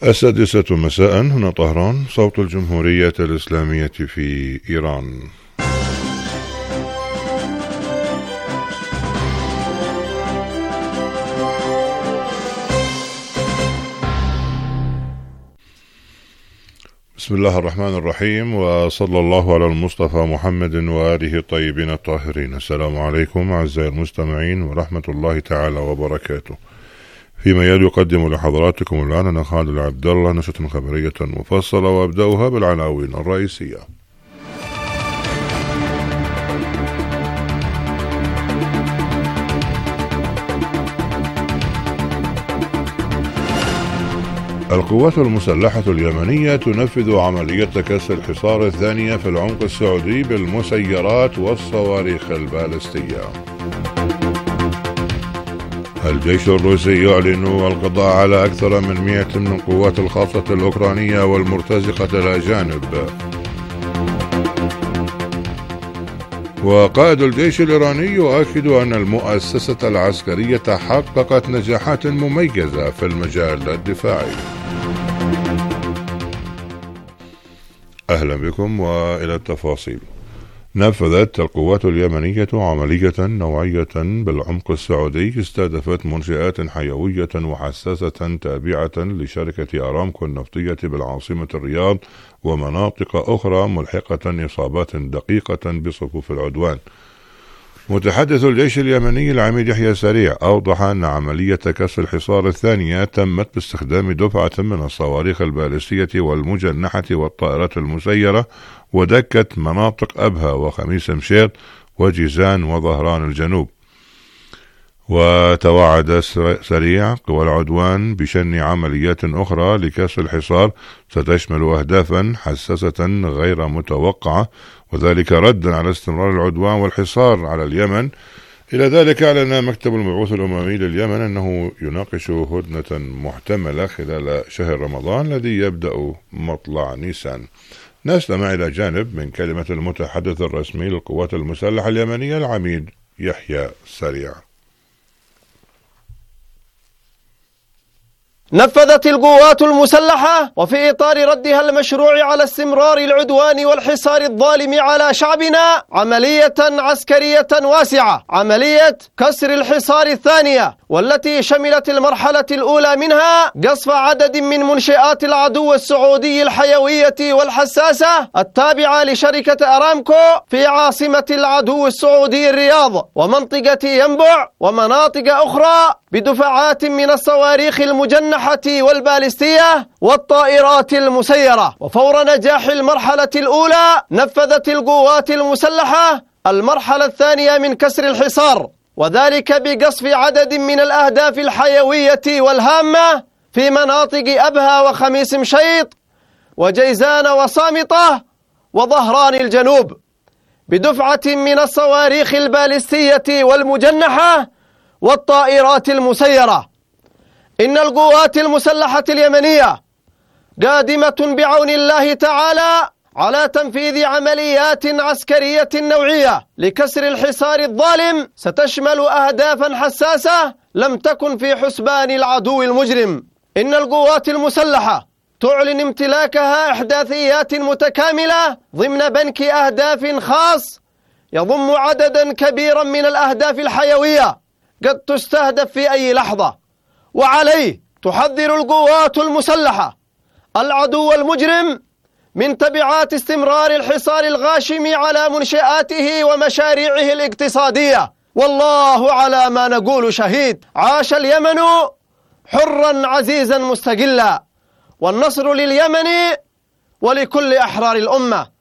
السادسة مساء، هنا طهران، صوت الجمهورية الإسلامية في إيران. بسم الله الرحمن الرحيم، وصلى الله على المصطفى محمد وآله الطيبين الطاهرين. السلام عليكم أعزائي المستمعين ورحمة الله تعالى وبركاته. فيما يلي يقدم لحضراتكم الآن أنا خالد عبد الله نشرة خبرية مفصلة، وأبدأها بالعناوين الرئيسية. القوات المسلحة اليمنية تنفذ عملية كسر الحصار الثانية في العمق السعودي بالمسيرات والصواريخ البالستية. الجيش الروسي يعلن القضاء على أكثر من 100 من قوات الخاصة الأوكرانية والمرتزقة الأجانب. وقائد الجيش الإيراني يؤكد أن المؤسسة العسكرية حققت نجاحات مميزة في المجال الدفاعي. أهلا بكم وإلى التفاصيل. نفذت القوات اليمنية عملية نوعية بالعمق السعودي استهدفت منشآت حيوية وحساسة تابعة لشركة أرامكو النفطية بالعاصمة الرياض ومناطق أخرى، ملحقة إصابات دقيقة بصفوف العدوان. متحدث الجيش اليمني العميد يحيى سريع أوضح أن عملية كسر الحصار الثانية تمت باستخدام دفعة من الصواريخ البالستية والمجنحة والطائرات المسيرة، ودكت مناطق أبها وخميس مشيط وجيزان وظهران الجنوب. وتوعد سريع قوى العدوان بشن عمليات أخرى لكسر الحصار ستشمل أهدافا حساسة غير متوقعة، وذلك ردا على استمرار العدوان والحصار على اليمن. إلى ذلك أعلن مكتب المبعوث الأممي لليمن أنه يناقش هدنة محتملة خلال شهر رمضان الذي يبدأ مطلع نيسان. نستمع إلى جانب من كلمة المتحدث الرسمي للقوات المسلحة اليمنية العميد يحيى سريع. نفذت القوات المسلحة وفي إطار ردها المشروع على استمرار العدوان والحصار الظالم على شعبنا عملية عسكرية واسعة، عملية كسر الحصار الثانية، والتي شملت المرحلة الأولى منها قصف عدد من منشآت العدو السعودي الحيوية والحساسة التابعة لشركة أرامكو في عاصمة العدو السعودي الرياض ومنطقة ينبع ومناطق أخرى بدفعات من الصواريخ المجنحة والبالستية والطائرات المسيرة. وفور نجاح المرحلة الأولى نفذت القوات المسلحة المرحلة الثانية من كسر الحصار، وذلك بقصف عدد من الأهداف الحيوية والهامة في مناطق أبها وخميس مشيط وجيزان وصامطة وظهران الجنوب بدفعة من الصواريخ البالستية والمجنحة والطائرات المسيرة. إن القوات المسلحة اليمنية قادمة بعون الله تعالى على تنفيذ عمليات عسكرية نوعية لكسر الحصار الظالم ستشمل أهدافا حساسة لم تكن في حسبان العدو المجرم. إن القوات المسلحة تعلن امتلاكها إحداثيات متكاملة ضمن بنك أهداف خاص يضم عددا كبيرا من الأهداف الحيوية قد تستهدف في أي لحظة، وعليه تحذر القوات المسلحة العدو المجرم من تبعات استمرار الحصار الغاشم على منشآته ومشاريعه الاقتصادية. والله على ما نقول شهيد. عاش اليمن حرا عزيزا مستقلا، والنصر لليمن ولكل أحرار الأمة.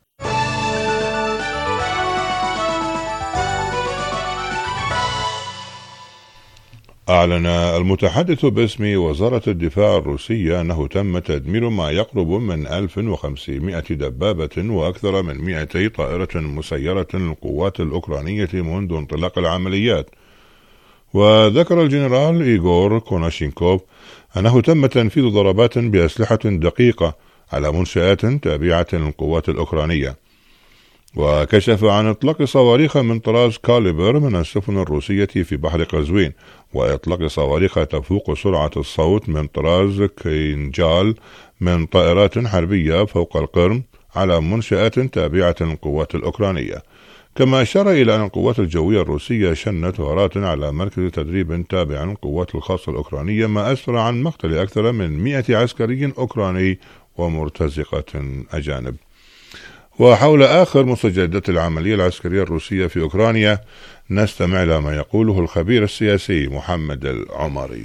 أعلن المتحدث باسم وزارة الدفاع الروسية أنه تم تدمير ما يقرب من 1500 دبابة وأكثر من 200 طائرة مسيرة للقوات الأوكرانية منذ انطلاق العمليات. وذكر الجنرال إيغور كوناشينكوف أنه تم تنفيذ ضربات بأسلحة دقيقة على منشآت تابعة للقوات الأوكرانية. وكشف عن إطلاق صواريخ من طراز كاليبر من السفن الروسية في بحر قزوين، وإطلاق صواريخ تفوق سرعة الصوت من طراز كينجال من طائرات حربية فوق القرم على منشآت تابعة للقوات الأوكرانية. كما أشار إلى أن القوات الجوية الروسية شنت غارات على مركز تدريب تابع للقوات الخاصة الأوكرانية، ما أسفر عن مقتل أكثر من 100 عسكري أوكراني ومرتزقة أجانب. وحول آخر مستجدات العملية العسكرية الروسية في أوكرانيا نستمع إلى ما يقوله الخبير السياسي محمد العمري.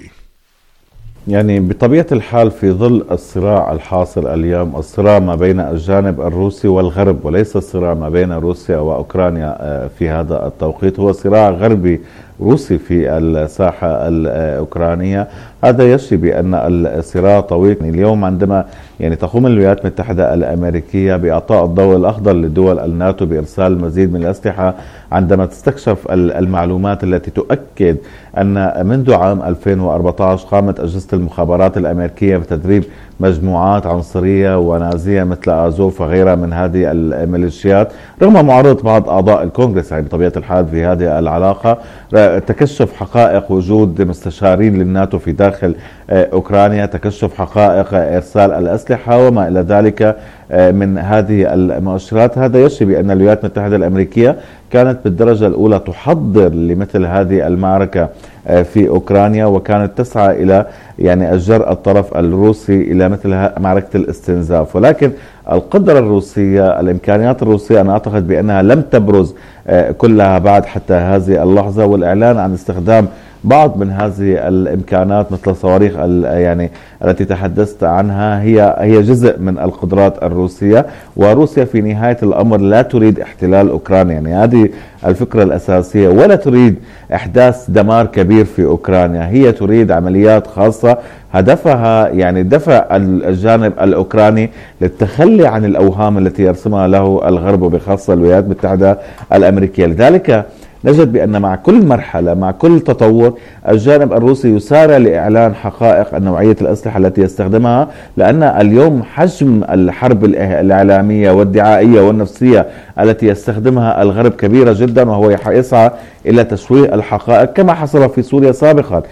يعني بطبيعة الحال في ظل الصراع الحاصل اليوم، الصراع ما بين الجانب الروسي والغرب وليس الصراع ما بين روسيا وأوكرانيا في هذا التوقيت، هو صراع غربي روسي في الساحة الأوكرانية. هذا يشي بأن الصراع طويل. اليوم عندما تقوم الولايات المتحدة الأمريكية بإعطاء الضوء الأخضر لدول الناتو بإرسال المزيد من الأسلحة، عندما تستكشف المعلومات التي تؤكد أن منذ عام 2014 قامت أجهزة المخابرات الأمريكية بتدريب مجموعات عنصرية ونازية مثل آزوف وغيرها من هذه الميليشيات، رغم معارضة بعض أعضاء الكونغرس. بطبيعة الحال في هذه العلاقة تكشف حقائق وجود مستشارين للناتو في داخل أوكرانيا، تكشف حقائق إرسال الأسلحة وما إلى ذلك من هذه المؤشرات. هذا يشي بأن الولايات المتحدة الأمريكية كانت بالدرجة الأولى تحضر لمثل هذه المعركة في أوكرانيا، وكانت تسعى إلى الجر الطرف الروسي إلى مثل معركة الاستنزاف. ولكن القدرة الروسية، الإمكانيات الروسية، أنا أعتقد بأنها لم تبرز كلها بعد حتى هذه اللحظة، والإعلان عن استخدام بعض من هذه الإمكانات مثل الصواريخ التي تحدثت عنها هي جزء من القدرات الروسية. وروسيا في نهاية الأمر لا تريد احتلال أوكرانيا، هذه الفكرة الأساسية، ولا تريد إحداث دمار كبير في أوكرانيا. هي تريد عمليات خاصة هدفها دفع الجانب الأوكراني للتخلي عن الأوهام التي يرسمها له الغرب وبخاصة الولايات المتحدة الأمريكية. لذلك نجد بأن مع كل مرحلة، مع كل تطور، الجانب الروسي يسارع لإعلان حقائق نوعية الأسلحة التي يستخدمها، لأن اليوم حجم الحرب الإعلامية والدعائية والنفسية التي يستخدمها الغرب كبيرة جدا، وهو يسعى إلى تشويه الحقائق كما حصل في سوريا سابقا.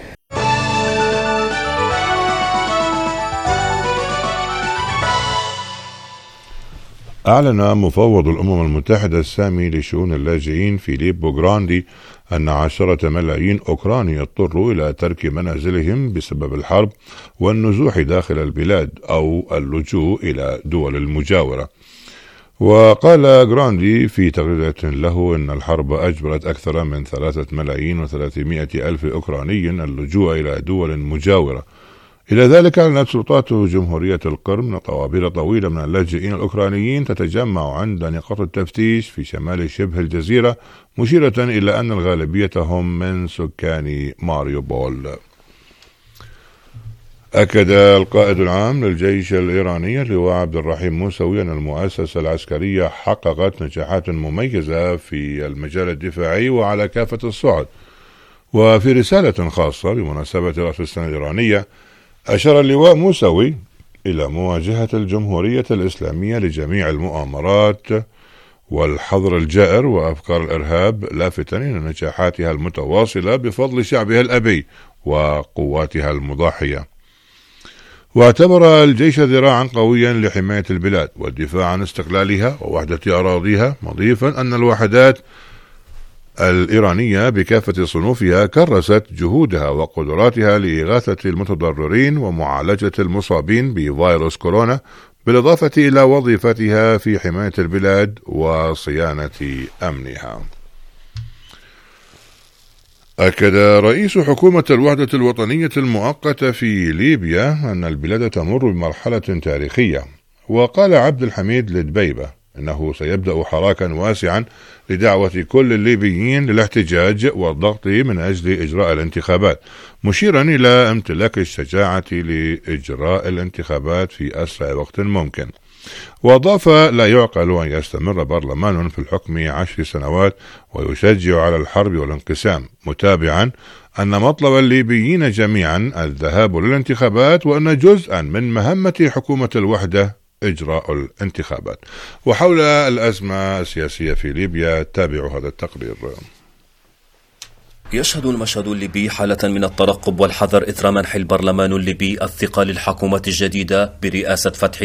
أعلن مفوض الأمم المتحدة السامي لشؤون اللاجئين فيليبو جراندي أن 10 ملايين أوكراني اضطروا إلى ترك منازلهم بسبب الحرب والنزوح داخل البلاد أو اللجوء إلى دول المجاورة. وقال جراندي في تغريدة له أن الحرب أجبرت أكثر من 3,300,000 أوكراني اللجوء إلى دول مجاورة. إلى ذلك أعلنت سلطات جمهورية القرم طوابير طويلة من اللاجئين الأوكرانيين تتجمع عند نقاط التفتيش في شمال شبه الجزيرة، مشيرة إلى أن الغالبية هم من سكان ماريوبول. أكد القائد العام للجيش الإيراني اللواء عبد الرحيم موسوي أن المؤسسة العسكرية حققت نجاحات مميزة في المجال الدفاعي وعلى كافة الصعد. وفي رسالة خاصة بمناسبة رأس السنة الإيرانية، أشار اللواء موسوي إلى مواجهة الجمهورية الإسلامية لجميع المؤامرات والحظر الجائر وأفكار الإرهاب، لافتا إلى نجاحاتها المتواصلة بفضل شعبها الأبي وقواتها المضاحية. واعتبر الجيش ذراعا قويا لحماية البلاد والدفاع عن استقلالها ووحدة أراضيها، مضيفا أن الوحدات الإيرانية بكافة صنوفها كرست جهودها وقدراتها لإغاثة المتضررين ومعالجة المصابين بفيروس كورونا، بالإضافة إلى وظيفتها في حماية البلاد وصيانة أمنها. أكد رئيس حكومة الوحدة الوطنية المؤقتة في ليبيا أن البلاد تمر بمرحلة تاريخية. وقال عبد الحميد لدبيبة إنه سيبدأ حراكا واسعا لدعوة كل الليبيين للاحتجاج والضغط من أجل إجراء الانتخابات، مشيرا إلى امتلاك الشجاعة لإجراء الانتخابات في أسرع وقت ممكن. وأضاف: لا يعقل أن يستمر برلمان في الحكم 10 سنوات ويشجع على الحرب والانقسام، متابعا أن مطلب الليبيين جميعا الذهاب للانتخابات، وأن جزءا من مهمة حكومة الوحدة إجراء الانتخابات. وحول الأزمة السياسية في ليبيا تابعوا هذا التقرير. يشهد المشهد الليبي حالة من الترقب والحذر إثر منح البرلمان الليبي الثقة للحكومة الجديدة برئاسة فتحي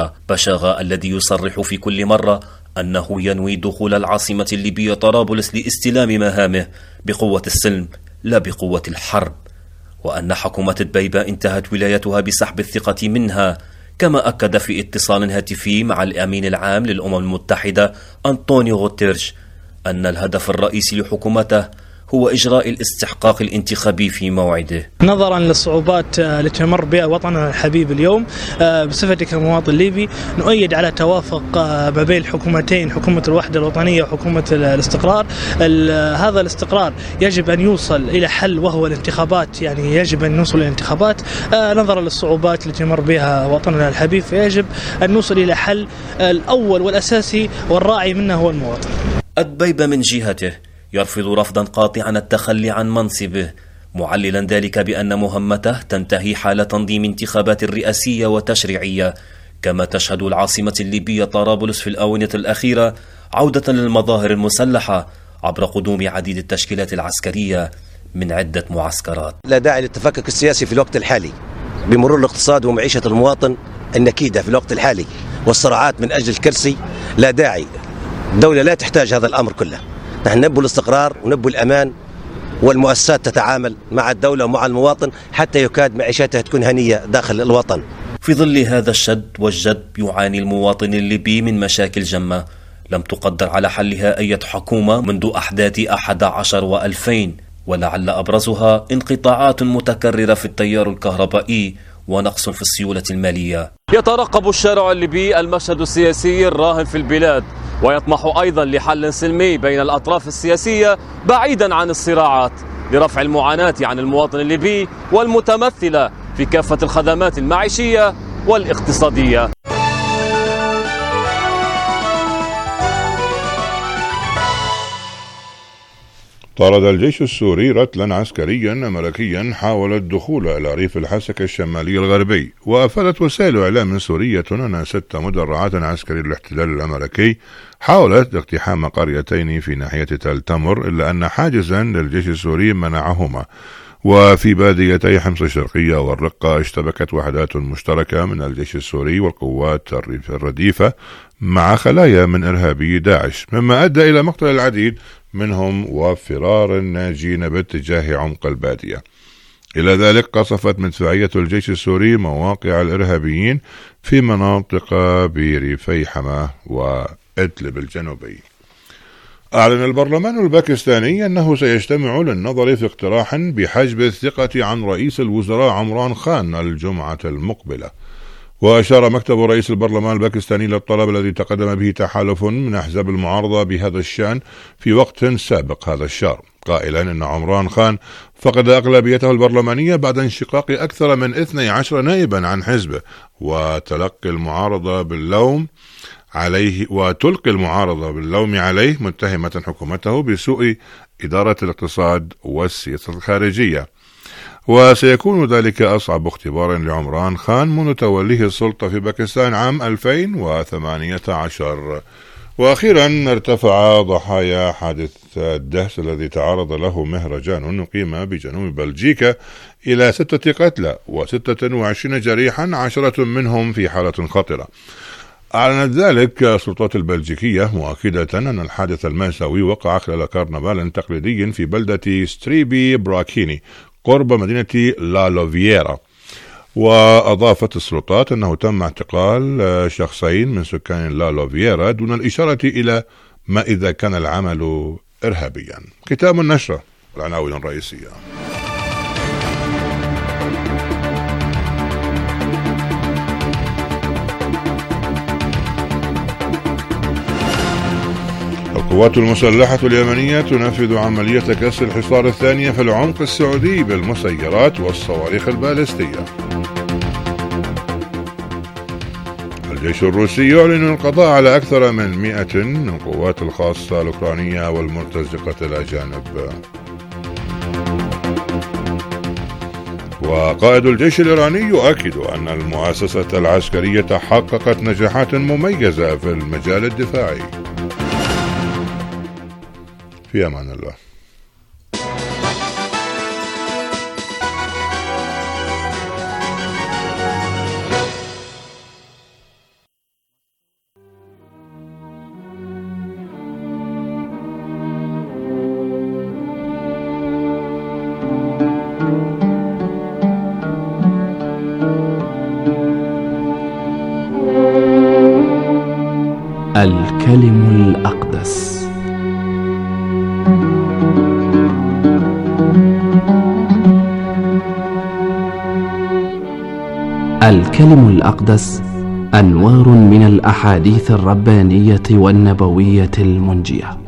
بشاغة الذي يصرح في كل مرة أنه ينوي دخول العاصمة الليبية طرابلس لاستلام مهامه بقوة السلم لا بقوة الحرب، وأن حكومة دبيبة انتهت ولايتها بسحب الثقة منها، كما أكد في اتصال هاتفي مع الأمين العام للأمم المتحدة أنطونيو غوتيرش أن الهدف الرئيسي لحكومته هو إجراء الاستحقاق الانتخابي في موعده. نظرا للصعوبات التي تمر بها وطننا الحبيب اليوم، بصفتي كمواطن ليبي نؤيد على توافق ما بين الحكومتين، حكومة الوحدة الوطنية وحكومة الاستقرار. هذا الاستقرار يجب أن يوصل إلى حل وهو الانتخابات، يعني يجب أن نوصل إلى الانتخابات نظرا للصعوبات التي تمر بها وطننا الحبيب، فيجب أن نوصل إلى حل الأول والأساسي والراعي منه هو المواطن. دبيبة من جهته يرفض رفضا قاطعا التخلي عن منصبه، معللا ذلك بأن مهمته تنتهي حال تنظيم انتخابات رئاسية وتشريعية، كما تشهد العاصمة الليبية طرابلس في الآونة الأخيرة عودة للمظاهر المسلحة عبر قدوم عديد التشكيلات العسكرية من عدة معسكرات. لا داعي للتفكك السياسي في الوقت الحالي بمرور الاقتصاد ومعيشة المواطن النكيدة في الوقت الحالي والصراعات من أجل الكرسي. لا داعي، الدولة لا تحتاج هذا الأمر كله. نحن نبو الاستقرار ونبو الأمان، والمؤسسات تتعامل مع الدولة ومع المواطن حتى يكاد معيشتها تكون هنية داخل الوطن. في ظل هذا الشد والجد يعاني المواطن الليبي من مشاكل جمة لم تقدر على حلها أي حكومة منذ أحداث 11 و2000، ولعل أبرزها انقطاعات متكررة في التيار الكهربائي ونقص في السيولة المالية. يترقب الشارع الليبي المشهد السياسي الراهن في البلاد، ويطمح أيضا لحل سلمي بين الأطراف السياسية بعيدا عن الصراعات لرفع المعاناة عن المواطن الليبي والمتمثلة في كافة الخدمات المعيشية والاقتصادية. طارد الجيش السوري رتلا عسكريا أمريكيا حاول الدخول إلى ريف الحسكة الشمالي الغربي. وأفادت وسائل إعلام سورية أن 6 مدرعات عسكرية للاحتلال الأمريكي حاولت اقتحام قريتين في ناحية تل تمر، إلا أن حاجزا للجيش السوري منعهما. وفي باديتي حمص الشرقية والرقة اشتبكت وحدات مشتركة من الجيش السوري والقوات الرديفة مع خلايا من إرهابي داعش، مما أدى إلى مقتل العديد منهم وفرار الناجين باتجاه عمق البادية. إلى ذلك قصفت مدفعية الجيش السوري مواقع الإرهابيين في مناطق بريفي حما وإدلب الجنوبي. أعلن البرلمان الباكستاني أنه سيجتمع للنظر في اقتراح بحجب الثقة عن رئيس الوزراء عمران خان الجمعة المقبلة. وأشار مكتب رئيس البرلمان الباكستاني للطلب الذي تقدم به تحالف من أحزاب المعارضة بهذا الشأن في وقت سابق هذا الشهر، قائلا أن عمران خان فقد أغلبيته البرلمانية بعد انشقاق أكثر من 12 نائبا عن حزبه، وتلقي المعارضة باللوم عليه متهمة حكومته بسوء إدارة الاقتصاد والسياسة الخارجية. وسيكون ذلك أصعب اختبار لعمران خان منذ توليه السلطة في باكستان عام 2018. وأخيرا ارتفع ضحايا حادث الدهس الذي تعرض له مهرجان أقيم بجنوب بلجيكا إلى 6 قتلى و26 جريحا، 10 منهم في حالة خطرة. أعلنت ذلك السلطات البلجيكية مؤكدة أن الحادث المأساوي وقع خلال كرنفال تقليدي في بلدة ستريبي براكيني قرب مدينة لا لوفييرا. وأضافت السلطات أنه تم اعتقال شخصين من سكان لا لوفييرا دون الإشارة إلى ما إذا كان العمل إرهابيا. ختام النشرة، العناوين الرئيسية. القوات المسلحة اليمنية تنفذ عملية كسر الحصار الثانية في العمق السعودي بالمسيرات والصواريخ البالستية. الجيش الروسي يعلن القضاء على أكثر من 100 من القوات الخاصة الأوكرانية والمرتزقة الأجانب. وقائد الجيش الإيراني يؤكد أن المؤسسة العسكرية حققت نجاحات مميزة في المجال الدفاعي. في أمان الله. الكلم الأقدس. الكلم الأقدس أنوار من الأحاديث الربانية والنبوية المنجية.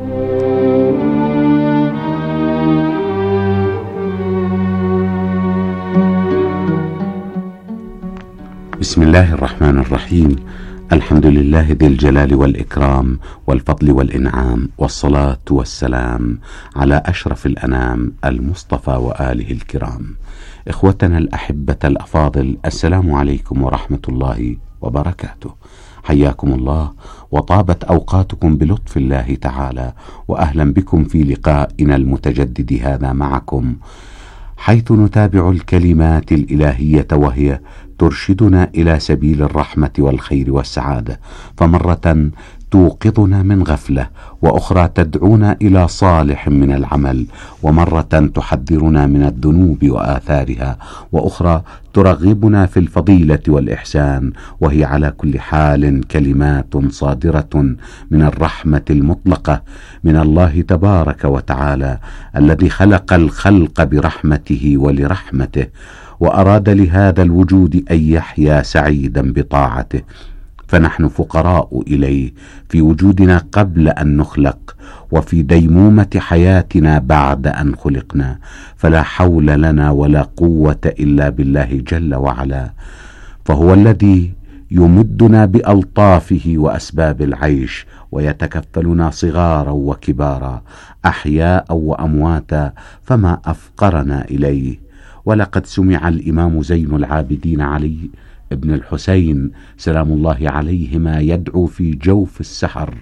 بسم الله الرحمن الرحيم. الحمد لله ذي الجلال والإكرام والفضل والإنعام، والصلاة والسلام على أشرف الأنام المصطفى وآله الكرام. إخوتنا الأحبة الأفاضل، السلام عليكم ورحمة الله وبركاته. حياكم الله وطابت أوقاتكم بلطف الله تعالى، وأهلا بكم في لقائنا المتجدد هذا معكم، حيث نتابع الكلمات الإلهية وهي ترشدنا إلى سبيل الرحمة والخير والسعادة، فمرة توقظنا من غفلة، وأخرى تدعونا إلى صالح من العمل، ومرة تحذرنا من الذنوب وآثارها، وأخرى ترغبنا في الفضيلة والإحسان، وهي على كل حال كلمات صادرة من الرحمة المطلقة من الله تبارك وتعالى، الذي خلق الخلق برحمته ولرحمته، وأراد لهذا الوجود أن يحيا سعيدا بطاعته، فنحن فقراء إليه في وجودنا قبل أن نخلق، وفي ديمومة حياتنا بعد أن خلقنا، فلا حول لنا ولا قوة إلا بالله جل وعلا، فهو الذي يمدنا بألطافه وأسباب العيش، ويتكفلنا صغارا وكبارا، أحياء وأمواتا، فما أفقرنا إليه. ولقد سمع الإمام زين العابدين علي ابن الحسين سلام الله عليهما يدعو في جوف السحر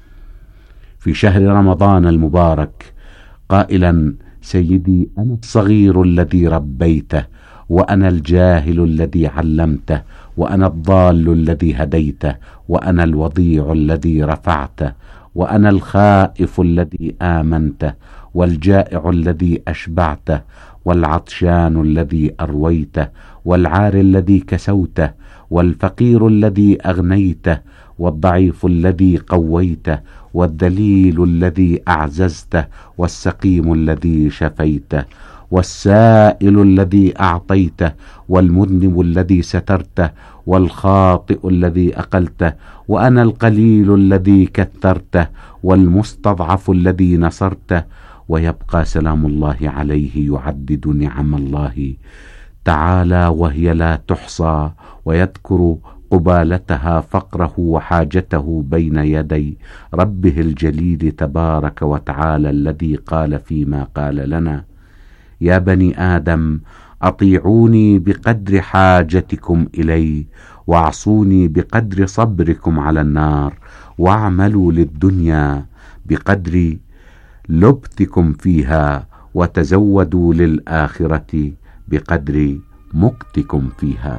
في شهر رمضان المبارك قائلا: سيدي، أنا الصغير الذي ربيته، وأنا الجاهل الذي علمته، وأنا الضال الذي هديته، وأنا الوضيع الذي رفعته، وأنا الخائف الذي آمنته، والجائع الذي أشبعته، والعطشان الذي أرويته، والعار الذي كسوته، والفقير الذي أغنيته، والضعيف الذي قويته، والذليل الذي أعززته، والسقيم الذي شفيته، والسائل الذي أعطيته، والمذنب الذي سترته، والخاطئ الذي أقلته، وأنا القليل الذي كثرته، والمستضعف الذي نصرته. ويبقى سلام الله عليه يعدد نعم الله تعالى وهي لا تحصى، ويذكر قبالتها فقره وحاجته بين يدي ربه الجليل تبارك وتعالى، الذي قال فيما قال لنا: يا بني آدم، أطيعوني بقدر حاجتكم إلي، واعصوني بقدر صبركم على النار، واعملوا للدنيا بقدر لبثكم فيها، وتزودوا للآخرة بقدر مكتكم فيها.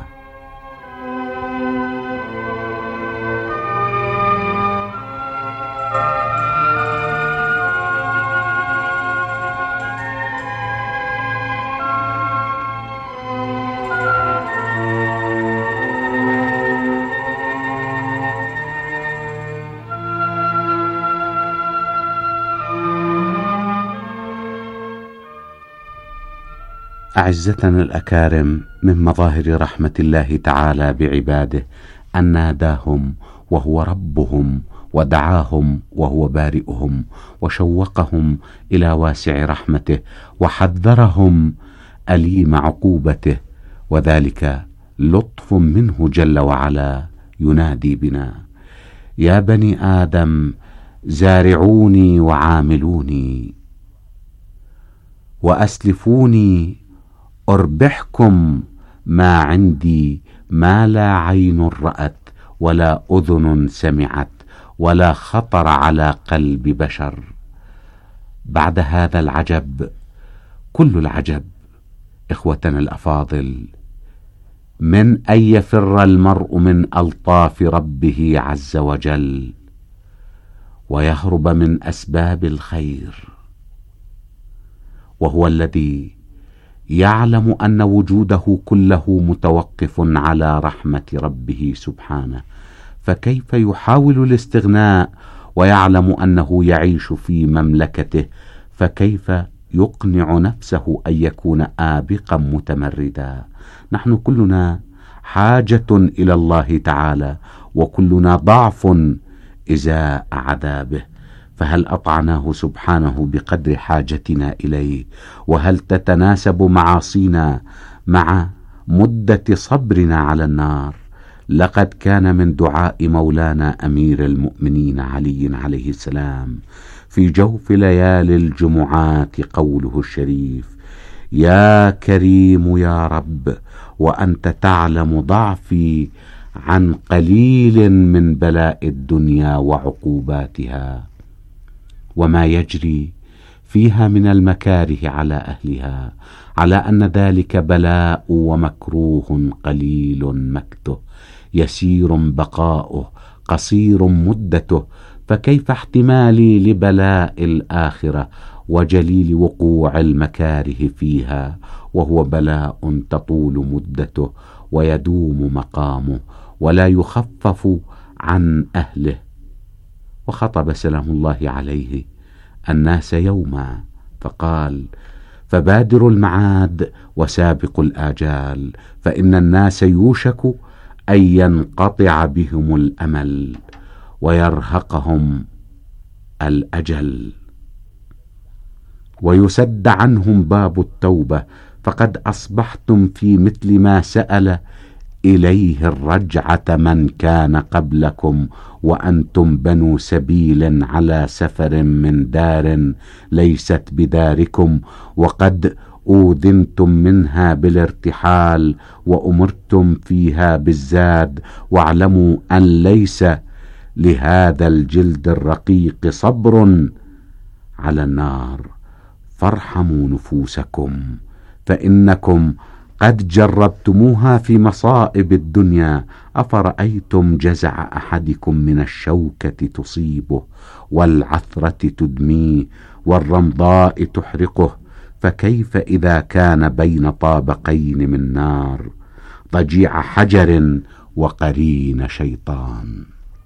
أعزتنا الأكارم، من مظاهر رحمة الله تعالى بعباده أن ناداهم وهو ربهم، ودعاهم وهو بارئهم، وشوقهم إلى واسع رحمته، وحذرهم أليم عقوبته، وذلك لطف منه جل وعلا ينادي بنا: يا بني آدم، زارعوني وعاملوني، وأسلفوني أربحكم ما عندي، ما لا عين رأت ولا أذن سمعت ولا خطر على قلب بشر. بعد هذا العجب كل العجب إخوتنا الأفاضل من أن يفر المرء من ألطاف ربه عز وجل ويهرب من أسباب الخير، وهو الذي يعلم أن وجوده كله متوقف على رحمة ربه سبحانه، فكيف يحاول الاستغناء ويعلم أنه يعيش في مملكته؟ فكيف يقنع نفسه أن يكون آبقا متمردا؟ نحن كلنا حاجة إلى الله تعالى، وكلنا ضعف إزاء عذابه، فهل أطعناه سبحانه بقدر حاجتنا إليه؟ وهل تتناسب معاصينا مع مدة صبرنا على النار؟ لقد كان من دعاء مولانا أمير المؤمنين علي عليه السلام في جوف ليالي الجمعات قوله الشريف: يا كريم يا رب، وأنت تعلم ضعفي عن قليل من بلاء الدنيا وعقوباتها وما يجري فيها من المكاره على أهلها، على أن ذلك بلاء ومكروه قليل مكته، يسير بقاؤه قصير مدته، فكيف احتمالي لبلاء الآخرة وجليل وقوع المكاره فيها، وهو بلاء تطول مدته ويدوم مقامه ولا يخفف عن أهله. وخطب سلام الله عليه الناس يوما فقال: فبادروا المعاد وسابقوا الآجال، فإن الناس يوشك أن ينقطع بهم الأمل ويرهقهم الأجل ويسد عنهم باب التوبة، فقد أصبحتم في مثل ما سأل إليه الرجعة من كان قبلكم، وأنتم بنو سبيل على سفر من دار ليست بداركم، وقد أوذنتم منها بالارتحال وأمرتم فيها بالزاد، واعلموا أن ليس لهذا الجلد الرقيق صبر على النار، فارحموا نفوسكم، فإنكم قد جربتموها في مصائب الدنيا. أفرأيتم جزع أحدكم من الشوكة تصيبه، والعثرة تدميه، والرمضاء تحرقه، فكيف إذا كان بين طابقين من نار، ضجيع حجر وقرين شيطان؟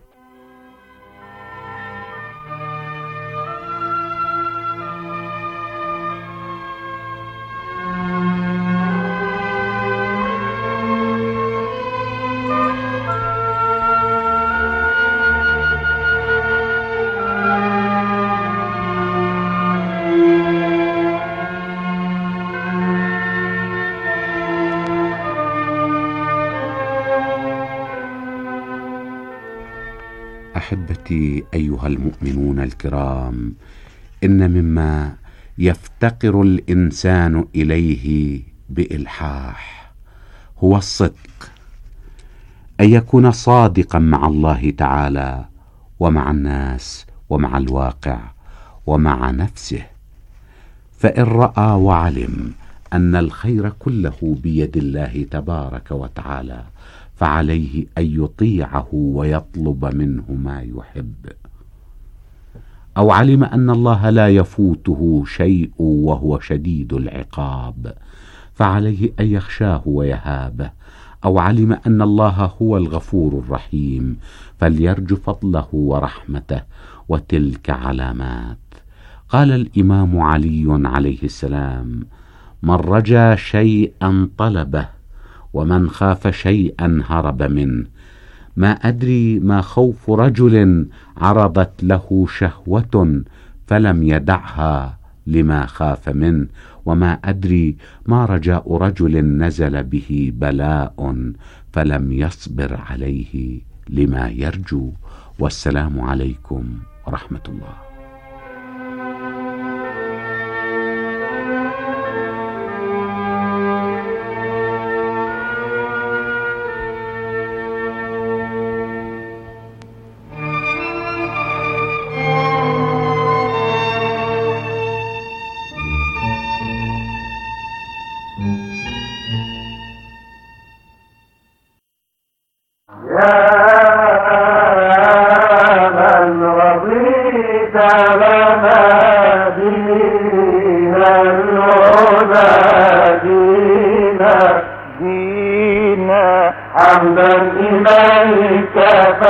أحبتي أيها المؤمنون الكرام، إن مما يفتقر الإنسان إليه بإلحاح هو الصدق، أن يكون صادقا مع الله تعالى ومع الناس ومع الواقع ومع نفسه، فإن رأى وعلم أن الخير كله بيد الله تبارك وتعالى فعليه أن يطيعه ويطلب منه ما يحب. أو علم أن الله لا يفوته شيء وهو شديد العقاب فعليه أن يخشاه ويهابه. أو علم أن الله هو الغفور الرحيم فليرجو فضله ورحمته، وتلك علامات. قال الإمام علي عليه السلام: من رجا شيئا طلبه، ومن خاف شيئا هرب منه. ما أدري ما خوف رجل عرضت له شهوة فلم يدعها لما خاف منه، وما أدري ما رجاء رجل نزل به بلاء فلم يصبر عليه لما يرجو. والسلام عليكم ورحمة الله.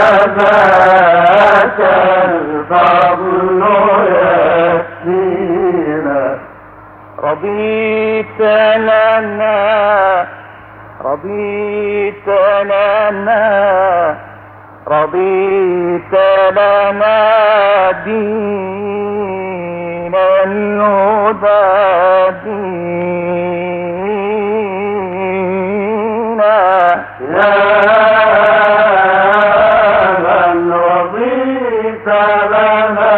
فذاك الفضل يكفينا. رضيت لنا رضيت لنا رضيت لنا دين الهدى دينا. يا من رضيت لنا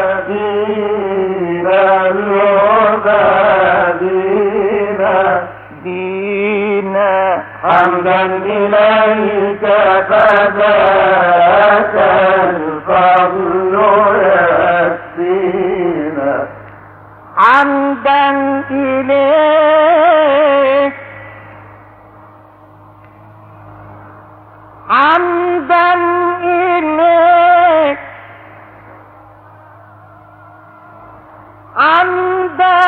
دين الهدى دينا دينا حمدا إليك فذاك الفضل يكفينا. حمدا إليك حمدا إليك حمدا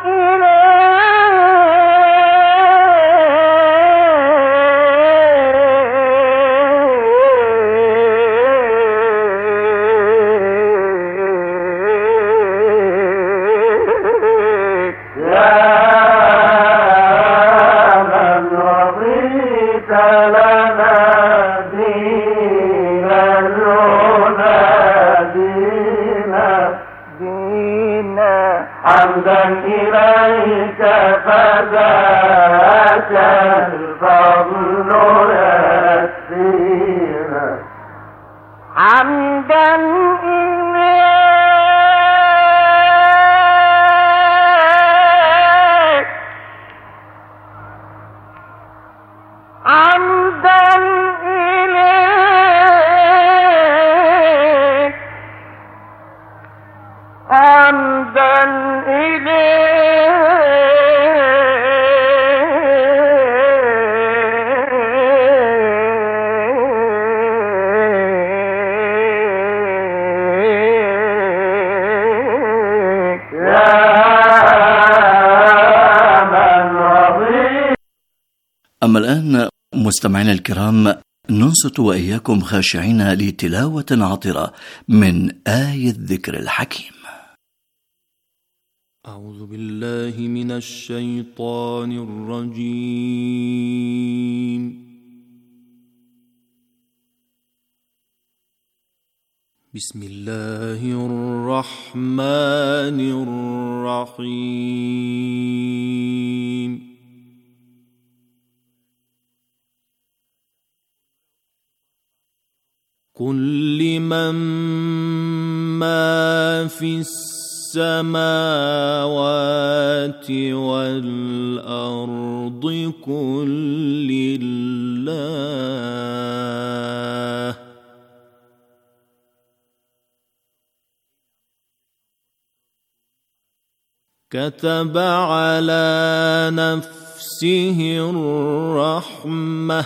حمدا إليك فذاك الفضل يكفينا. حمدا إليك حمدا إليك حمدا أما الآن مستمعينا الكرام ننصت وإياكم خاشعين لتلاوة عطرة من آية الذكر الحكيم. أعوذ بالله من الشيطان الرجيم. بسم الله الرحمن الرحيم. قل لمن ما في السماوات والأرض قل لله كتب على نفسه الرحمة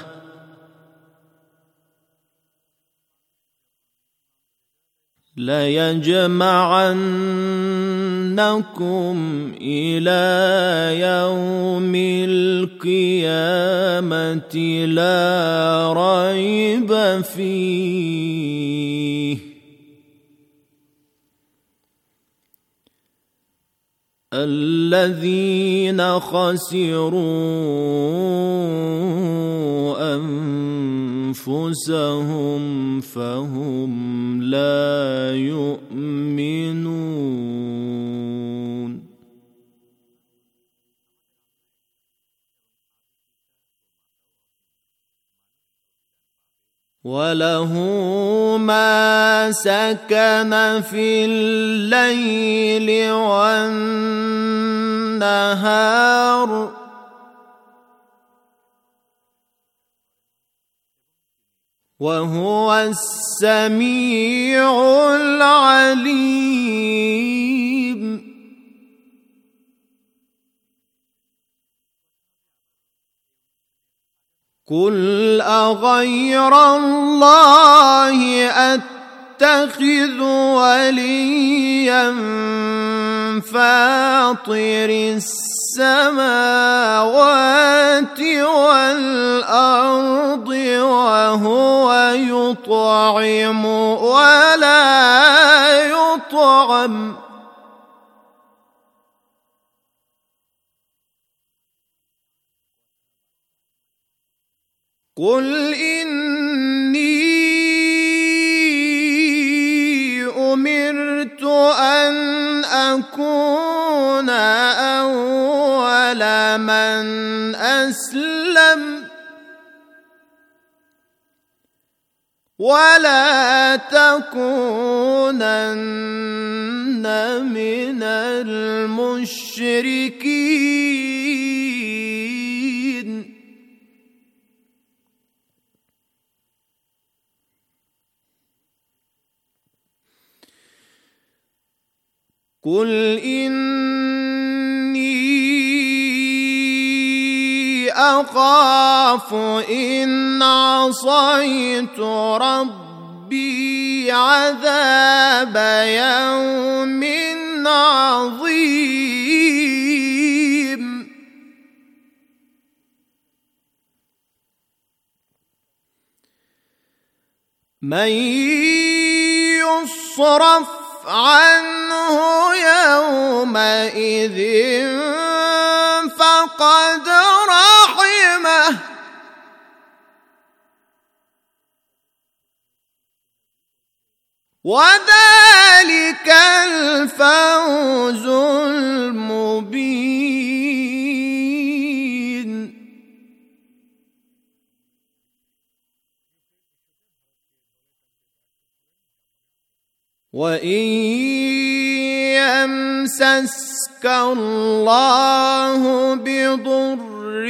ليجمعنكم إلى يوم القيامة لا ريب فيه الذين خسروا أنفسهم فهم لا يؤمنون وله ما سكن في الليل والنهار وهو السميع العليم قل أغير الله أتخذ وليا فاطر السماوات والأرض وهو يطعم ولا يطعم قل إني أمرت أن أكون أول من أسلم ولا تكونن من المشركين قل إني أخاف إن عصيت ربي عذاب يوم عظيم من يصرف عنه يومئذ فقد رحمه وذلك الفوز المبين وإن يمسسك الله بضر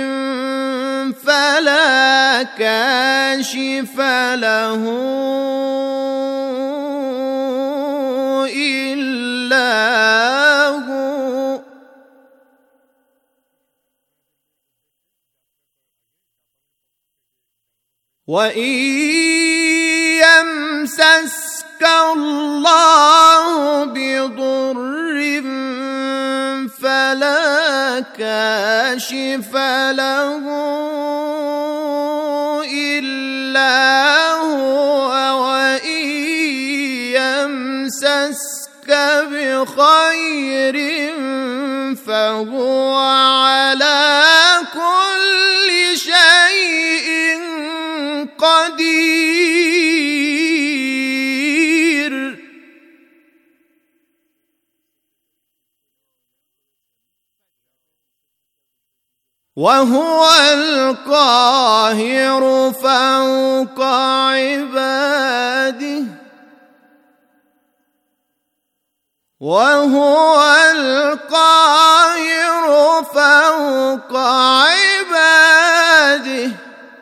فلا كاشف له إلا هو وإن يمسسك الله بضر فلا كاشف له إلا هو وإن يمسسك بخير فهو على كل شيء قدير وهو القاهر فوق عباده وهو القاهر فوق عباده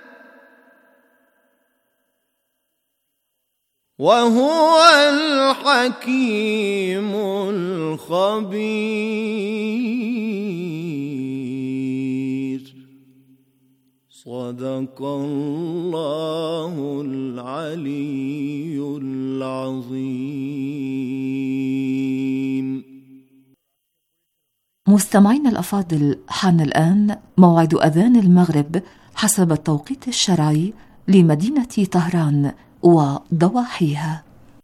وهو الحكيم الخبير صدق الله العلي العظيم. مستمعين الأفاضل، حان الآن موعد أذان المغرب حسب التوقيت الشرعي لمدينة طهران وضواحيها.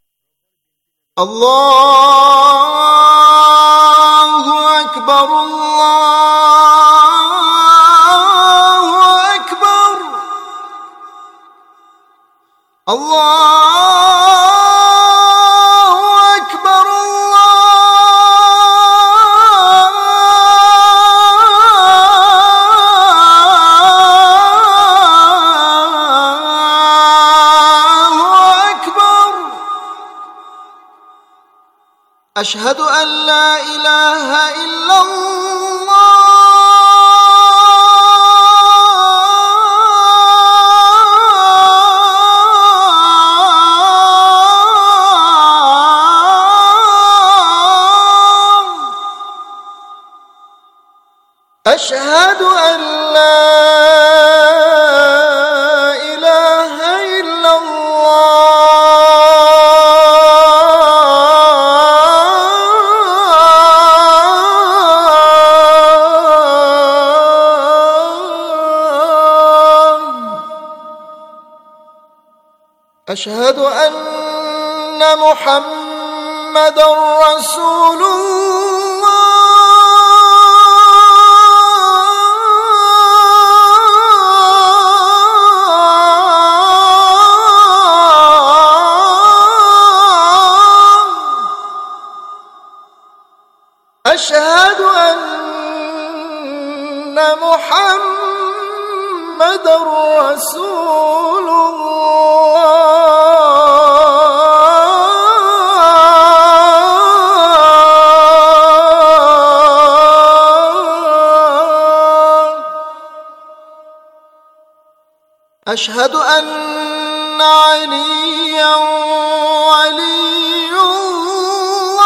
الله أكبر الله أكبر الله أكبر أشهد أن لا إله إلا الله أشهد أن لا إله إلا الله أشهد أن محمدًا رسول الله. أشهد أن محمدًا رسول الله. أشهد أن عليًّا ولي الله.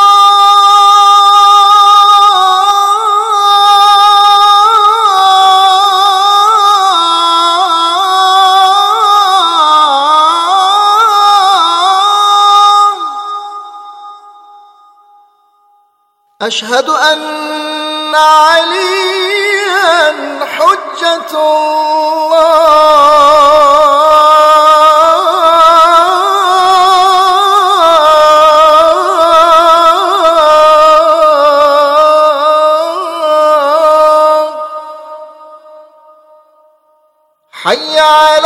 أشهد أن عليًّا حجة الله. حي على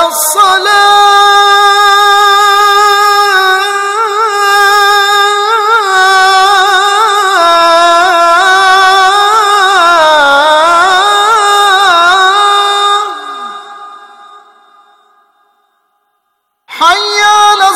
حي على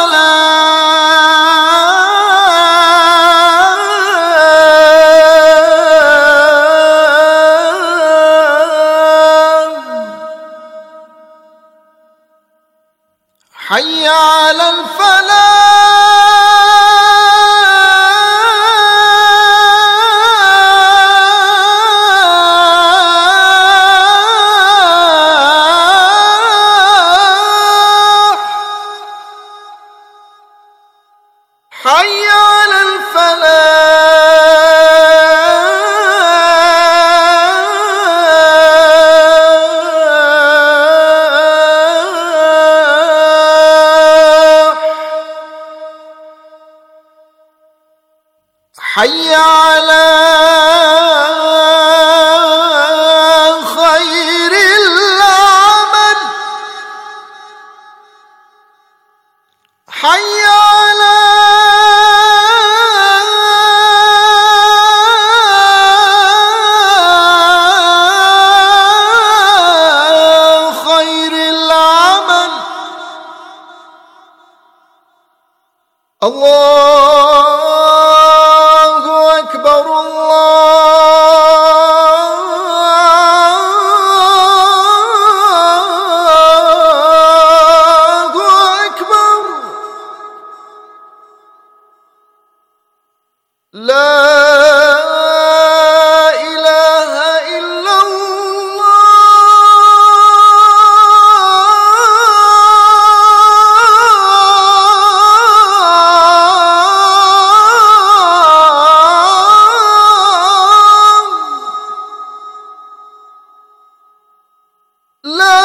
حي على حي على حي على خير العمل. حي على خير العمل. الله أكبر الله أكبر. لا إله إلا لا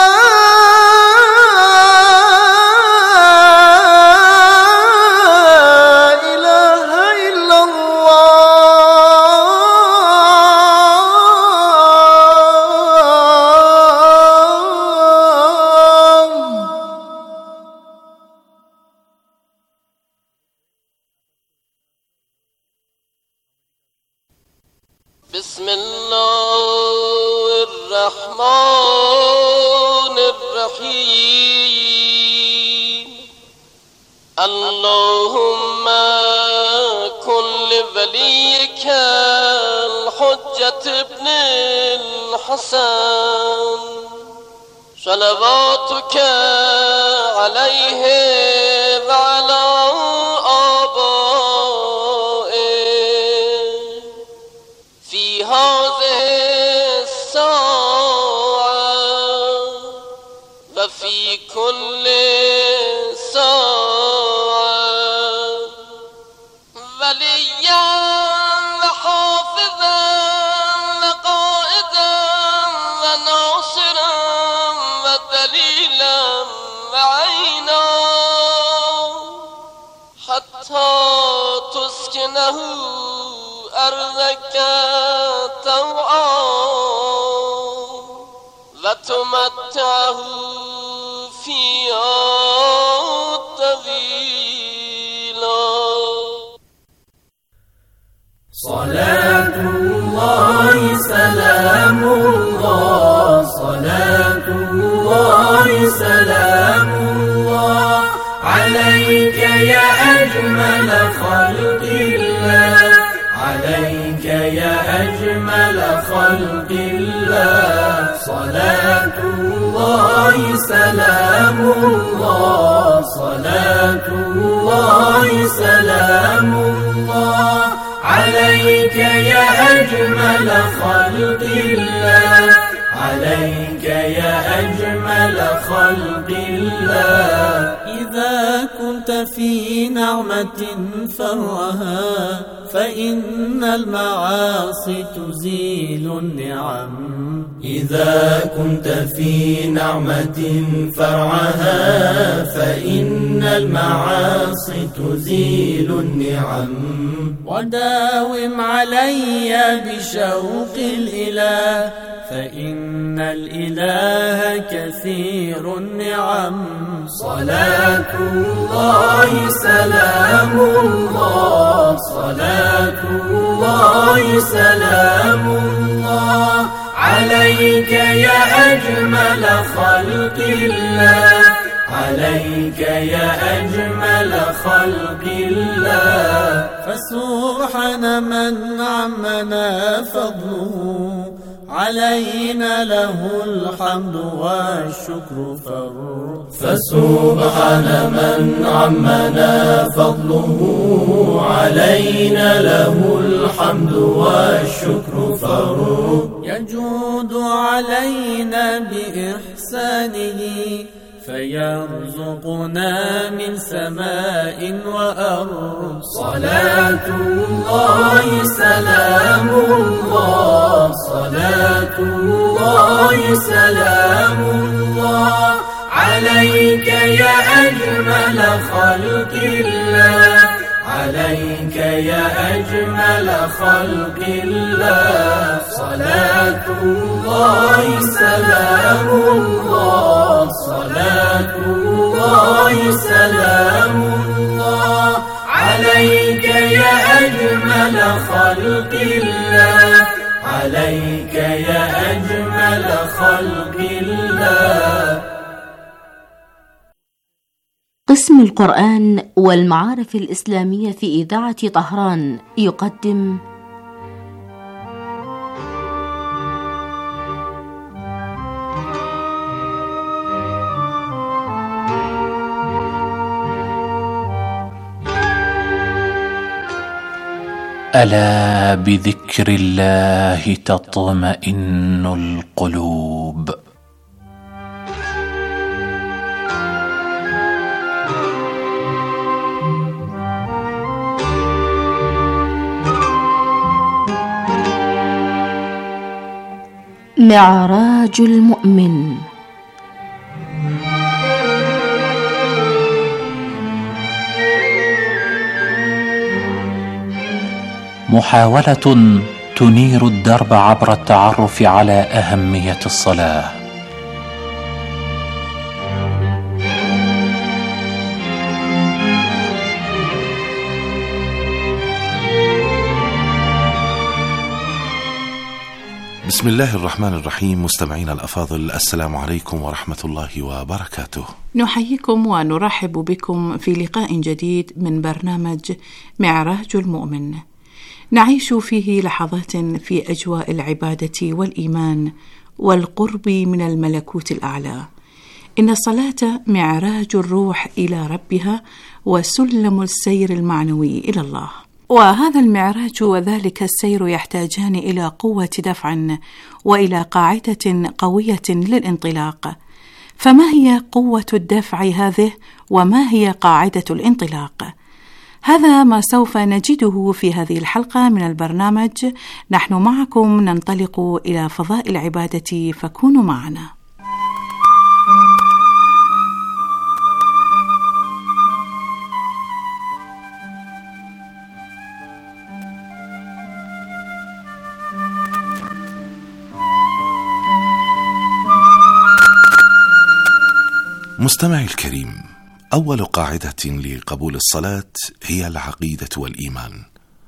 إله إلا الله. بسم الله الرحمن الرحيم. اللهم كن لوليك الحجة ابن الحسن صلواتك عليه وعلى آبائه في هذه الساعة وفي كل ساعة وليا وحافظا وقائدا وناصرا ودليلا وعينا تسكنه أرضك طوعا وتمتعه فيها طويلا. صلاة الله سلام الله، صلاة الله سلام الله عليك يا أجمل خلق الله، عليك يا أجمل خلق الله. صلاة الله سلام الله، صلاة الله سلام الله عليك يا أجمل خلق الله، عليك يا أجمل خلق الله. إذا كنت في نعمة فرها فإن المعاصي تزيل النعم، إذا كنت في نعمة فرعها فإن المعاصي تزيل النعم. وداوم علي بشوق الإله فإن الإله كثير النعم. صلاة الله سلام الله، صلاة الله سلام الله عليك يا أجمل خلق الله، عليك يا أجمل خلق الله. فسبحان من عمنا فضله علينا له الحمد والشكر فسبحان من عمنا فضله علينا له الحمد والشكر يجود علينا بإحسانه فيرزقنا من سماء وأرض. صلاة الله سلام الله، صلاة الله سلام الله عليك يا أجمل خلق الله، عليك يا أجمل خلق الله. صلاة الله سلام الله، صلاة الله سلام الله عليك يا أجمل خلق الله، عليك يا أجمل خلق الله. قسم القرآن والمعارف الإسلامية في إذاعة طهران يقدم ألا بذكر الله تطمئن القلوب. معراج المؤمن. محاولة تنير الدرب عبر التعرف على أهمية الصلاة. بسم الله الرحمن الرحيم. مستمعينا الأفاضل، السلام عليكم ورحمة الله وبركاته. نحييكم ونرحب بكم في لقاء جديد من برنامج معراج المؤمن، نعيش فيه لحظات في أجواء العبادة والإيمان والقرب من الملكوت الأعلى. إن الصلاة معراج الروح إلى ربها وسلم السير المعنوي إلى الله، وهذا المعراج وذلك السير يحتاجان إلى قوة دفع وإلى قاعدة قوية للانطلاق. فما هي قوة الدفع هذه وما هي قاعدة الانطلاق؟ هذا ما سوف نجده في هذه الحلقة من البرنامج. نحن معكم ننطلق إلى فضاء العبادة، فكونوا معنا. مستمعي الكريم، أول قاعدة لقبول الصلاة هي العقيدة والإيمان.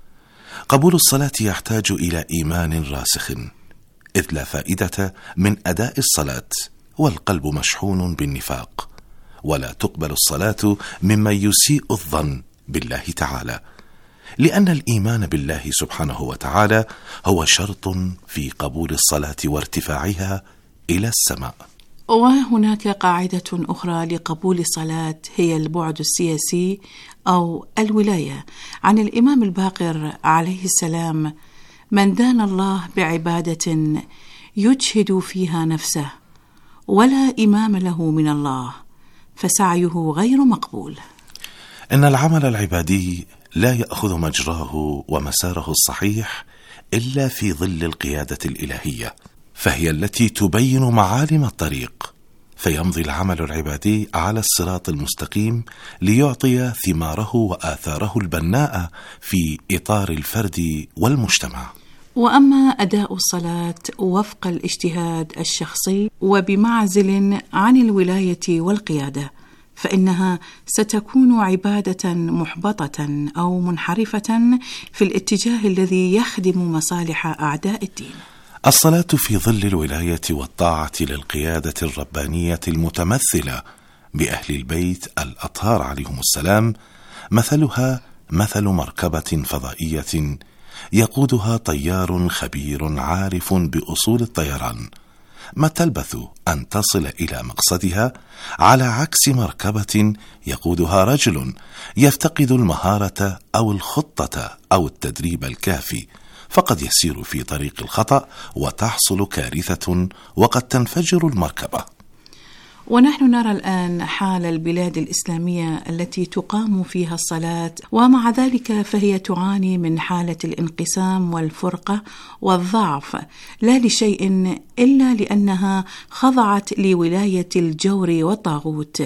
قبول الصلاة يحتاج إلى إيمان راسخ، إذ لا فائدة من أداء الصلاة والقلب مشحون بالنفاق، ولا تقبل الصلاة ممن يسيء الظن بالله تعالى، لأن الإيمان بالله سبحانه وتعالى هو شرط في قبول الصلاة وارتفاعها إلى السماء. وهناك قاعدة أخرى لقبول الصلاة هي البعد السياسي أو الولاية. عن الإمام الباقر عليه السلام: من دان الله بعبادة يجهد فيها نفسه ولا إمام له من الله فسعيه غير مقبول. إن العمل العبادي لا يأخذ مجراه ومساره الصحيح إلا في ظل القيادة الإلهية، فهي التي تبين معالم الطريق، فيمضي العمل العبادي على الصراط المستقيم ليعطي ثماره وآثاره البناء في إطار الفرد والمجتمع. وأما أداء الصلاة وفق الاجتهاد الشخصي وبمعزل عن الولاية والقيادة، فإنها ستكون عبادة محبطة أو منحرفة في الاتجاه الذي يخدم مصالح أعداء الدين. الصلاة في ظل الولاية والطاعة للقيادة الربانية المتمثلة بأهل البيت الأطهار عليهم السلام مثلها مثل مركبة فضائية يقودها طيار خبير عارف بأصول الطيران، ما تلبث أن تصل إلى مقصدها، على عكس مركبة يقودها رجل يفتقد المهارة أو الخطة أو التدريب الكافي، فقد يسير في طريق الخطأ وتحصل كارثة وقد تنفجر المركبة. ونحن نرى الآن حال البلاد الإسلامية التي تقام فيها الصلاة، ومع ذلك فهي تعاني من حالة الانقسام والفرقة والضعف، لا لشيء إلا لأنها خضعت لولاية الجور والطاغوت،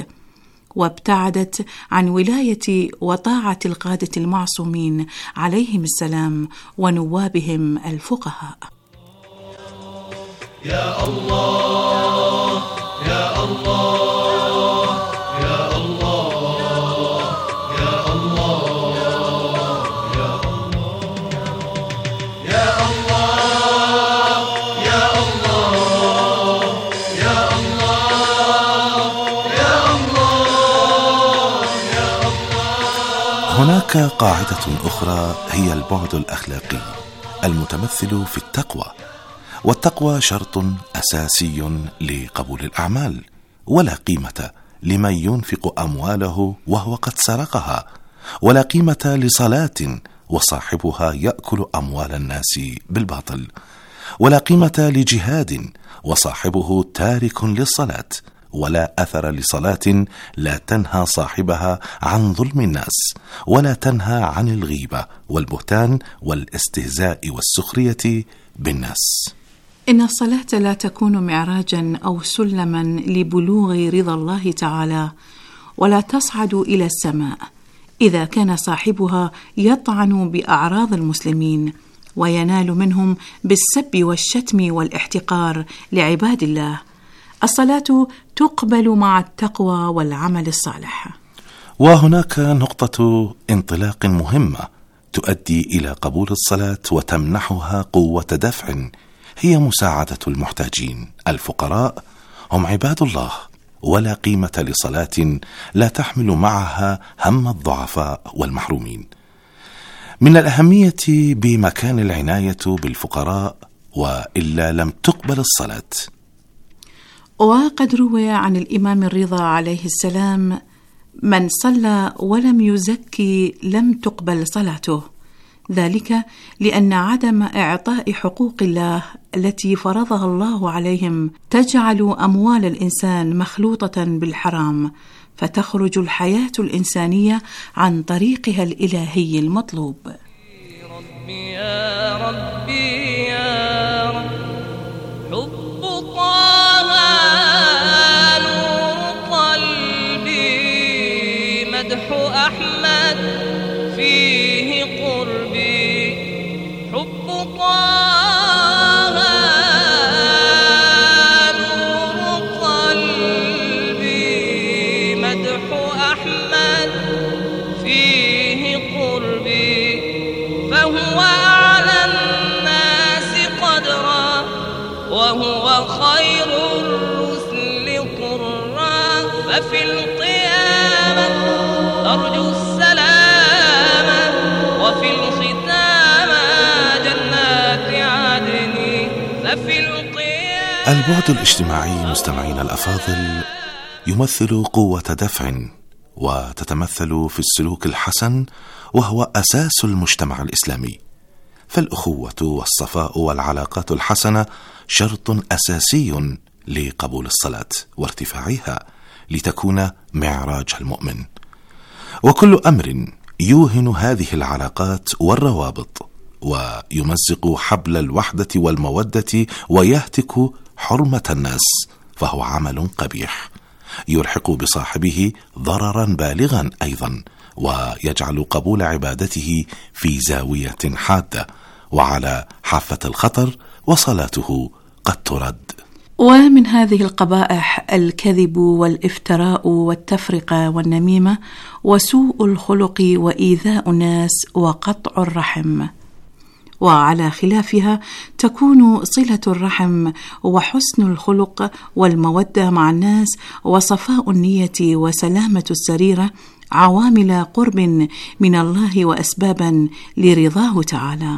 وابتعدت عن ولاية وطاعة القادة المعصومين عليهم السلام ونوابهم الفقهاء. يا الله يا الله يا الله يا الله يا الله يا الله يا الله يا الله يا الله يا الله. هناك قاعدة أخرى هي البعد الأخلاقي المتمثل في التقوى، والتقوى شرط أساسي لقبول الأعمال، ولا قيمة لمن ينفق أمواله وهو قد سرقها، ولا قيمة لصلاة وصاحبها يأكل أموال الناس بالباطل، ولا قيمة لجهاد وصاحبه تارك للصلاة، ولا أثر لصلاة لا تنهى صاحبها عن ظلم الناس، ولا تنهى عن الغيبة والبهتان والاستهزاء والسخرية بالناس. إن الصلاة لا تكون معراجا أو سلما لبلوغ رضا الله تعالى، ولا تصعد إلى السماء إذا كان صاحبها يطعن بأعراض المسلمين وينال منهم بالسب والشتم والاحتقار لعباد الله. الصلاة تقبل مع التقوى والعمل الصالح. وهناك نقطة انطلاق مهمة تؤدي إلى قبول الصلاة وتمنحها قوة دفع، هي مساعدة المحتاجين. الفقراء هم عباد الله، ولا قيمة لصلاة لا تحمل معها هم الضعفاء والمحرومين. من الأهمية بمكان العناية بالفقراء، وإلا لم تقبل الصلاة. وقد روي عن الإمام الرضا عليه السلام: من صلى ولم يزكي لم تقبل صلاته، ذلك لأن عدم إعطاء حقوق الله التي فرضها الله عليهم تجعل أموال الإنسان مخلوطة بالحرام، فتخرج الحياة الإنسانية عن طريقها الإلهي المطلوب. ربي يا ربي يا رب، حب طه نور قلبي، مدح أحمد فيه قربي، حب طه نور قلبي، وخير الرسل طرا ففي القيامة ترجو السلام وفي الختام جنات عدن ففي القيامة. البعد الاجتماعي مستمعين الأفاضل يمثل قوة دفع، وتتمثل في السلوك الحسن وهو أساس المجتمع الإسلامي. فالأخوة والصفاء والعلاقات الحسنة شرط أساسي لقبول الصلاة وارتفاعها لتكون معراج المؤمن. وكل أمر يوهن هذه العلاقات والروابط ويمزق حبل الوحدة والمودة ويهتك حرمة الناس فهو عمل قبيح يلحق بصاحبه ضررا بالغا أيضا، ويجعل قبول عبادته في زاوية حادة وعلى حافة الخطر، وصلاته قد ترد. ومن هذه القبائح الكذب والافتراء والتفرقة والنميمة وسوء الخلق وإيذاء الناس وقطع الرحم. وعلى خلافها تكون صلة الرحم وحسن الخلق والمودة مع الناس وصفاء النية وسلامة السريرة عوامل قرب من الله وأسبابا لرضاه تعالى.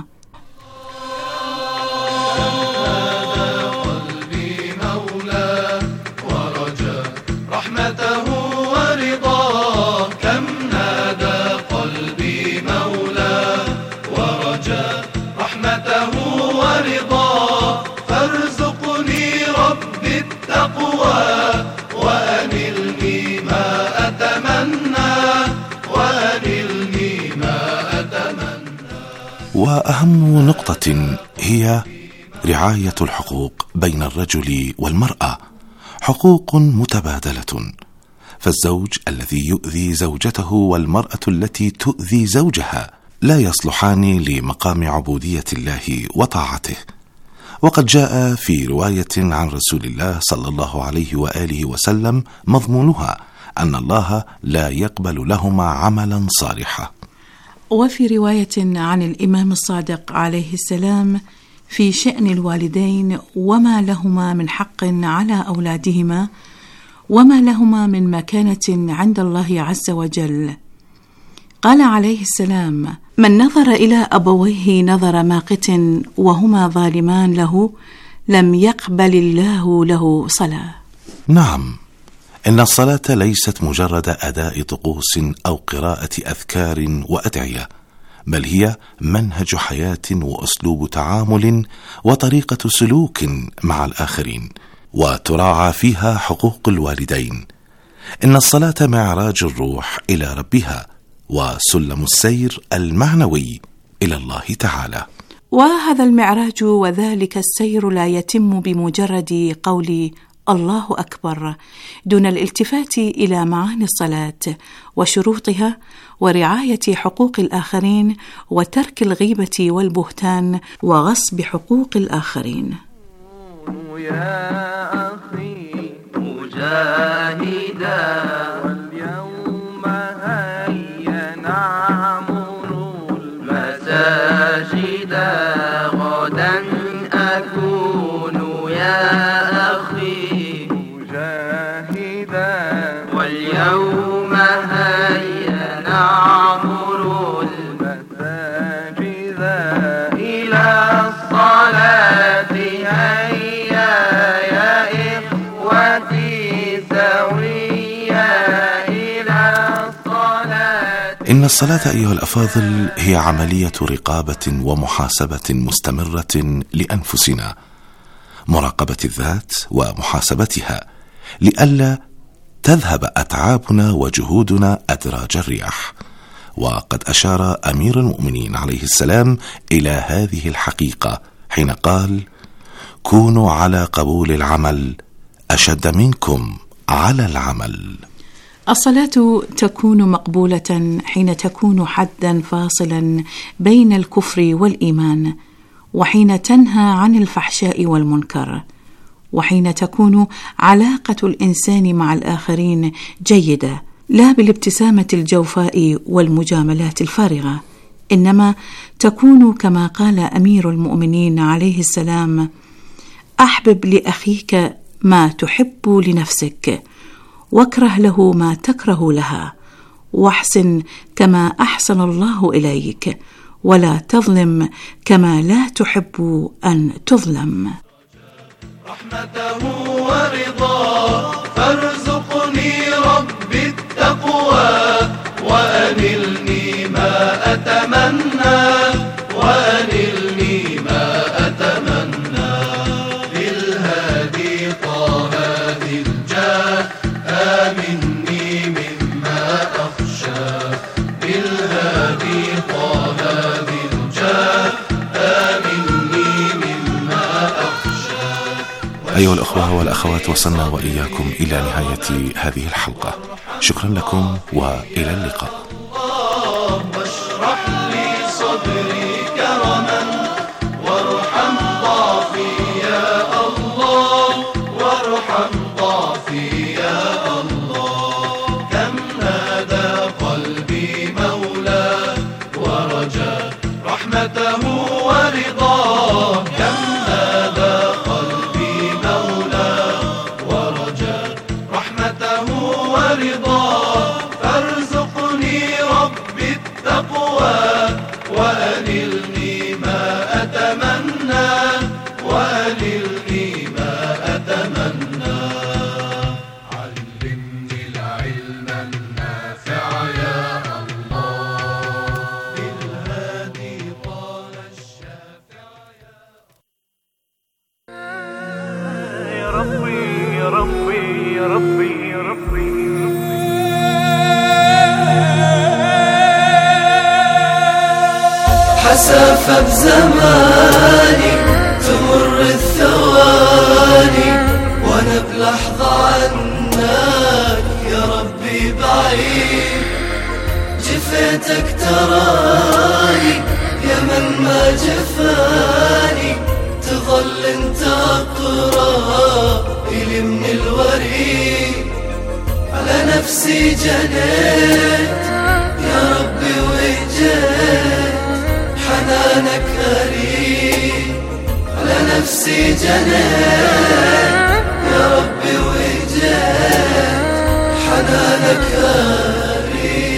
وأهم نقطة هي رعاية الحقوق بين الرجل والمرأة، حقوق متبادلة. فالزوج الذي يؤذي زوجته والمرأة التي تؤذي زوجها لا يصلحان لمقام عبودية الله وطاعته. وقد جاء في رواية عن رسول الله صلى الله عليه وآله وسلم مضمونها أن الله لا يقبل لهما عملا صالحا. وفي رواية عن الإمام الصادق عليه السلام في شأن الوالدين وما لهما من حق على أولادهما وما لهما من مكانة عند الله عز وجل، قال عليه السلام: من نظر إلى أبويه نظر ماقت وهما ظالمان له لم يقبل الله له صلاة. نعم، إن الصلاة ليست مجرد أداء طقوس أو قراءة أذكار وأدعية، بل هي منهج حياة وأسلوب تعامل وطريقة سلوك مع الآخرين، وتراعى فيها حقوق الوالدين. إن الصلاة معراج الروح إلى ربها وسلم السير المعنوي إلى الله تعالى. وهذا المعراج وذلك السير لا يتم بمجرد قول الله أكبر دون الالتفات إلى معاني الصلاة وشروطها ورعاية حقوق الآخرين وترك الغيبة والبهتان وغصب حقوق الآخرين. يا أخي مجاهدا واليوم هيا نعمر المساجد غدا أكون يا أخي مجاهدا واليوم هيا نعمر المساجد إلى الصلاة هيا يا إخوتي سويا إلى الصلاة. إن الصلاة أيها الأفاضل هي عملية رقابة ومحاسبة مستمرة لأنفسنا، مراقبة الذات ومحاسبتها لئلا تذهب أتعابنا وجهودنا أدراج الرياح. وقد أشار أمير المؤمنين عليه السلام إلى هذه الحقيقة حين قال: كونوا على قبول العمل أشد منكم على العمل. الصلاة تكون مقبولة حين تكون حدا فاصلا بين الكفر والإيمان، وحين تنهى عن الفحشاء والمنكر، وحين تكون علاقة الإنسان مع الآخرين جيدة، لا بالابتسامة الجوفاء والمجاملات الفارغة، إنما تكون كما قال أمير المؤمنين عليه السلام: أحبب لأخيك ما تحب لنفسك، واكره له ما تكره لها، واحسن كما أحسن الله إليك، ولا تظلم كما لا تحب أن تظلم. رحمته ورضاه فارزقني ربي التقوى، وأنلني ما أتمنى، وأنلني ما أتمنى. بالهادي طه ذي الجاه آمني مما أخشى، بالهادي طه ذي الجاه آمني مما أخشى. أيها الأخوة والأخوات، وصلنا وإياكم إلى نهاية هذه الحلقة. شكرا لكم وإلى اللقاء. واشرح لي صدري كرما، وارحم ضعفي يا الله، وارحم ضعفي يا الله. كم نادى قلبي مولاه ورجا رحمته ورضاه، كم نادى قلبي مولاه ورجا رحمته ورضاه. فارزقني ربي التقوى، وأنلني ما أتمنى، وأنلني ما أتمنى. علمني العلم النافع يا الله، بالهادي طال الشافع يا ربي يا ربي يا ربي يا ربي. حسافة بزماني تمر الثواني، وانا بلحظة عنك يا ربي بعيد. جفيتك تراني يا من ما جفاني، تظل انت اقرب الي من الوريد. على نفسي جنيت يا ربي وجيت، حنانك أريد. على نفسي جنيت يا ربي وجيت، حنانك أريد.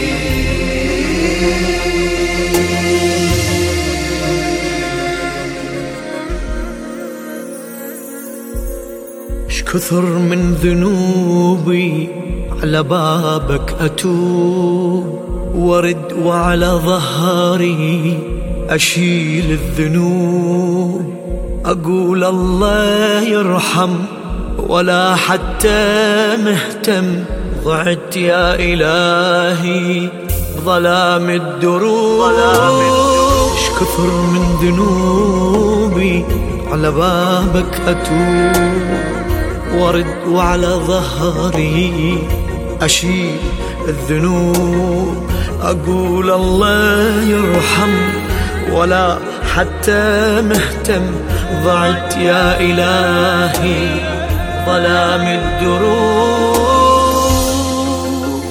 اش كثر من ذنوبي على بابك أتوب، ورد وعلى ظهري أشيل الذنوب. أقول الله يرحم ولا حتى مهتم، ضعت يا إلهي ظلام الدروب. اش كثر من ذنوبي على بابك أتوب، ورد وعلى ظهري أشيل الذنوب. أقول الله يرحم ولا حتى مهتم، ضعت يا إلهي ظلام الدروب.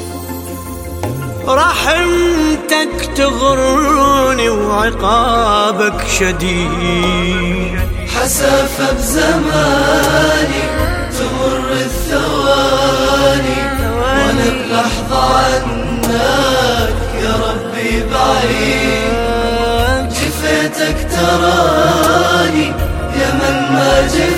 رحمتك تغرني وعقابك شديد، حسافة بزماني تمر الثواني، وانا بلحظة عنك يا ربي بعيد. جفيتك تراني يا من ما جفاني،